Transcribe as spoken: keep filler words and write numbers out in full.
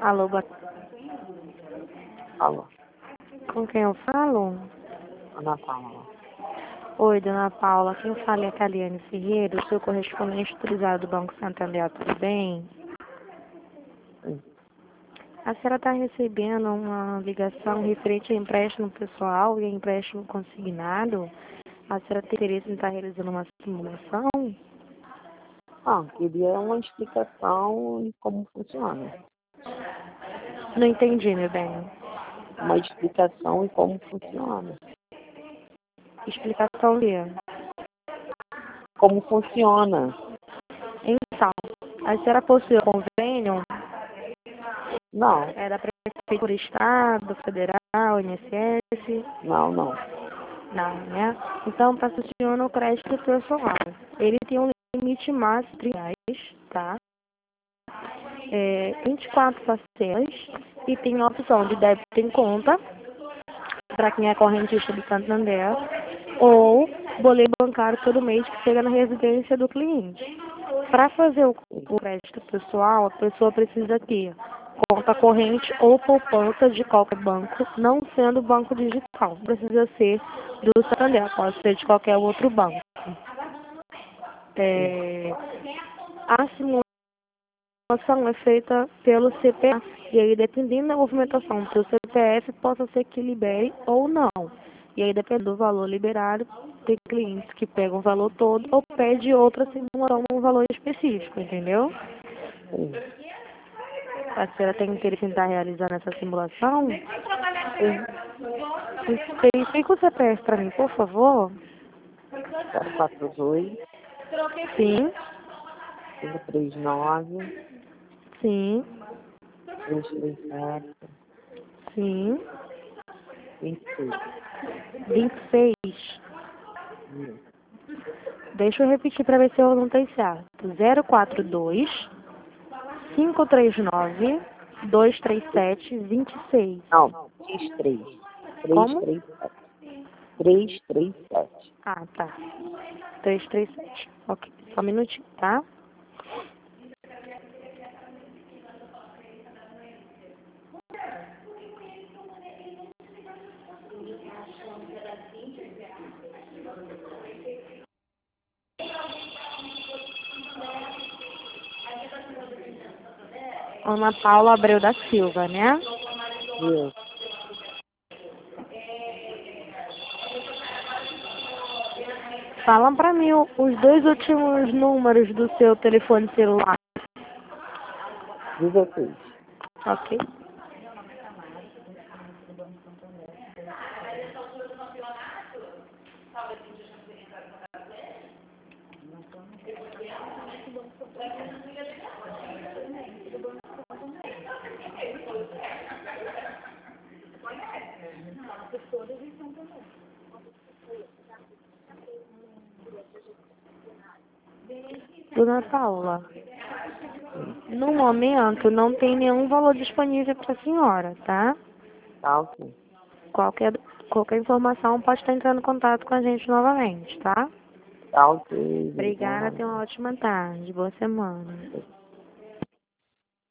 Alô, boa... Alô, com quem eu falo? Ana Paula. Oi, dona Paula, quem fala é a Caliane Ferreira, eu sou correspondente autorizado do Banco Santander, tudo bem? Sim. A senhora está recebendo uma ligação referente a empréstimo pessoal e a empréstimo consignado? A senhora tem interesse em estar realizando uma simulação? Ah, queria uma explicação de como funciona. Não entendi, meu bem. Uma explicação de como funciona. Explicação de... Como funciona? Então, a senhora possui um convênio? Não, É da Prefeitura, Estado, Federal, I N S S? não, não. Não, né? Então, para funciona o crédito pessoal. Ele tem um limite máximo de trinta reais, tá? É, vinte e quatro parcelas e tem a opção de débito em conta, para quem é correntista do Santander, ou boleto bancário todo mês que chega na residência do cliente. Para fazer o, o crédito pessoal, a pessoa precisa ter conta corrente ou poupança de qualquer banco, não sendo banco digital. Precisa ser do Santander, pode ser de qualquer outro banco. É, a simulação é feita pelo C P F, e aí dependendo da movimentação do seu C P F, possa ser que libere ou não. E aí, dependendo do valor liberado, tem clientes que pegam o valor todo ou pede outra simulação num valor específico, entendeu? Sim. A senhora tem interesse em estar realizando essa simulação? Sim. Verifique o C P F para mim, por favor. zero quatro dois, Sim, cinco três nove, sim, três três sete, sim. vinte e seis. vinte e seis. Isso. Deixa eu repetir para ver se eu não tenho certo. zero quatro dois, cinco três nove, dois três sete, vinte e seis. Não, três três. três Como? três sete. três três sete. Ah, tá. três três sete. Ok, só um minutinho, tá? Ana Paula Abreu da Silva, né? Isso. Fala pra mim o- os dois últimos números do seu telefone celular. dezesseis. Ok. Dona Paula, no momento não tem nenhum valor disponível para a senhora, tá? Tá, ok. Qualquer, qualquer informação pode estar entrando em contato com a gente novamente, tá? Tá, ok. Obrigada, Obrigada. tenha uma ótima tarde, boa semana.